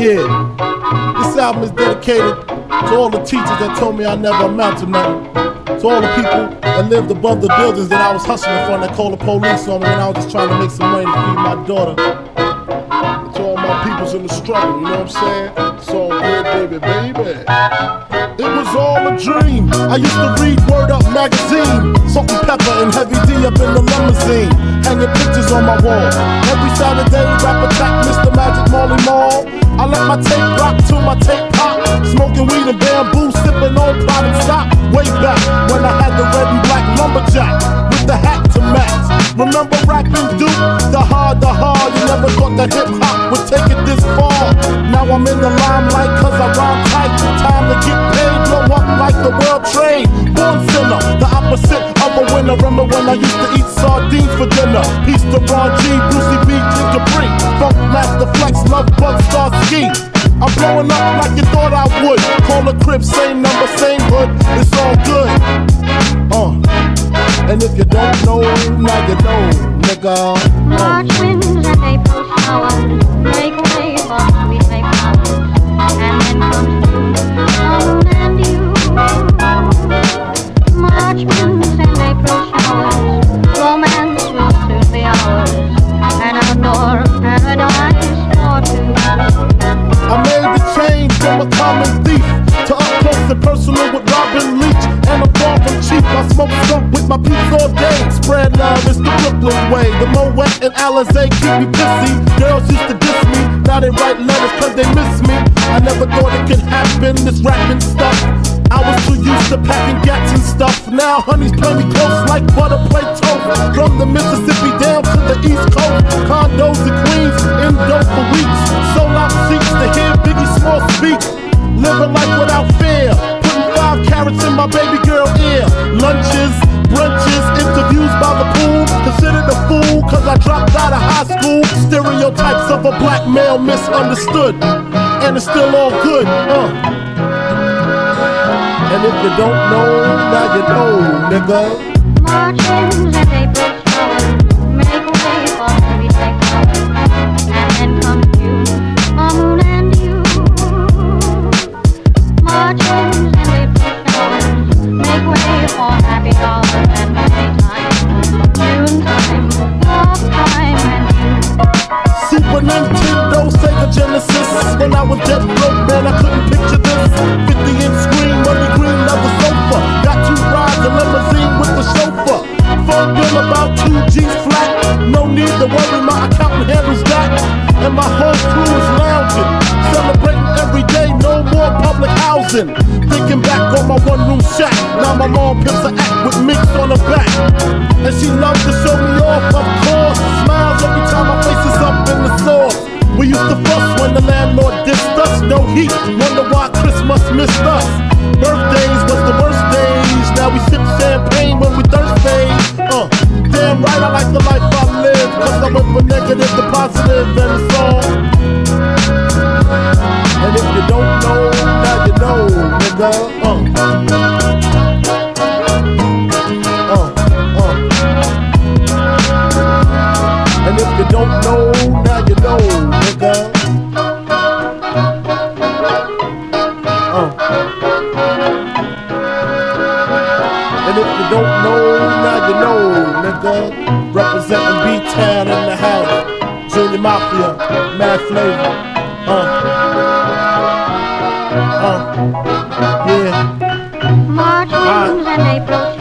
Yeah, this album is dedicated to all the teachers that told me I never amount to nothing. To all the people that lived above the buildings that I was hustling from, that called the police on me when I was just trying to make some money to feed my daughter. To all my peoples in the struggle, you know what I'm saying? It's all good, baby. It was all a dream. I used to read Word Up magazine, Salt and Pepper and Heavy D up in the limousine, hanging pictures on my wall. Every Saturday, rap attack, Mr. Magic Marley Marl. I let my tape rock till my tape pop, smoking weed and bamboo, sipping on product stock. Way back when I had the red and black lumberjack with the hat to match. Remember rapping Duke? The hard. You never thought that hip hop would take it this far. Now I'm in the limelight cause I rhyme tight. Time to get paid, blow up like the world trade. Born sinner, the opposite of a winner. Remember when I used to eat sardines for dinner? Peace to Ron G, Brucey B, Kid Capri, Funk Master Flex, Love Bug, Star Ski. I'm blowing up like you thought I would. Call a crib, same number, same hood. It's all good. And if you don't know, now you know, nigga. March winds and April showers make way for sweet May flowers, and then comes June and you. March winds and April showers, romance will soon be ours, and outdoor paradise for two. I made the change from a common thief to up close and personal with Robin Leach, and I'm far from cheap. I smoke skunk with my peeps all day. Spread love, it's the Brooklyn way. The Moet and Alizé keep me pissy. Girls used to diss me, now they write letters cause they miss me. I never thought it could happen, this rapping stuff. I was too used to packing gats and stuff. Now honeys play me close like butter play toast. From the Mississippi down to the East Coast, condos in Queens, indo for weeks. Sold out seats to hear Biggie Small speak. Living life without fear, putting 5 carats in my baby girl ear. Lunches, brunches, interviews by the pool. Considered a fool cause I dropped out of high school. Stereotypes of a black male misunderstood, and it's still all good. And if you don't know, now you know, nigga. March winds and April showers make way for sweet May flowers, and then comes June and you. March winds and April showers make way for happy hours and May time, June time, love time and you. Super Nintendo, Sega Genesis. When I was dead broke, man, I couldn't picture this. 50-inch screen, money green, leather sofa. Got 2 rides, a limousine with the chauffeur. Phone bill about 2 G's flat. No need to worry, my accountant handles that. And my whole crew is lounging, celebrating every day, no more public housing. Thinking back on my one-room shack, now my mom pimps a act with minks on her back. And she loves to show me off, of course. Smiles every time my face is up in the sauce. We used to fuss when the landlord dissed us. No heat, wonder why Christmas missed us. Birthdays was the worst days. Now we sip champagne when we thirsty. Damn right I like the life I live, cause I went from negative to positive and it's all. And if you don't know, now you know, nigga. And if you don't know, now you know, nigga. And if you don't know, now you know, nigga. Representing B-Town in the house. Junior Mafia, Mad Flavor. Yeah. March winds and April